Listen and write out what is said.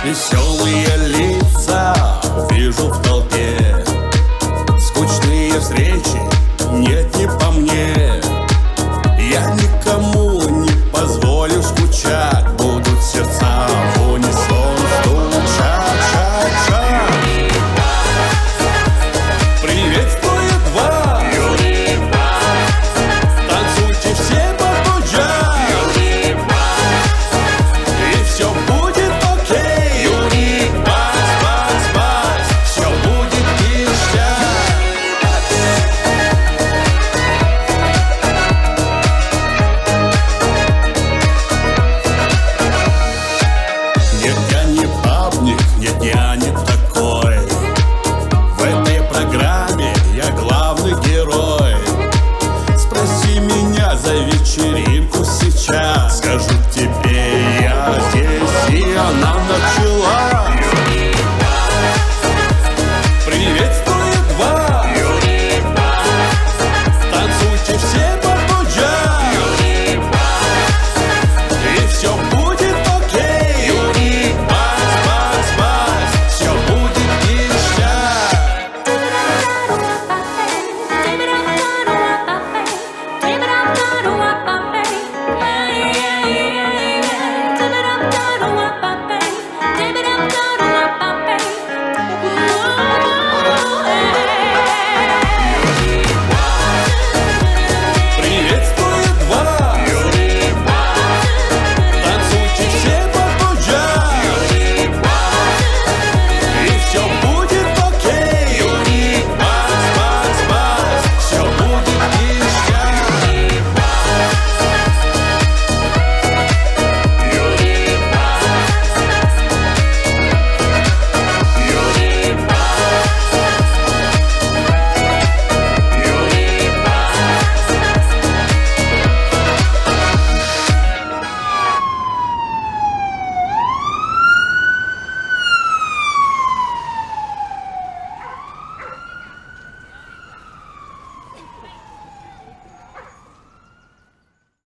Веселые лица вижу в толпе, скучные встречи нет, не по мне. Я никому не позволю скучать, будут сердца в унисон стучать. Приветствует вас, танцуйте все попуджа, и все будет окей. Все будет ништяк. Нет, я не бабник, нет, я не такой. В этой программе я главный герой. Спроси меня за вечеринку сейчас, скажу тебе я здесь, и она началась.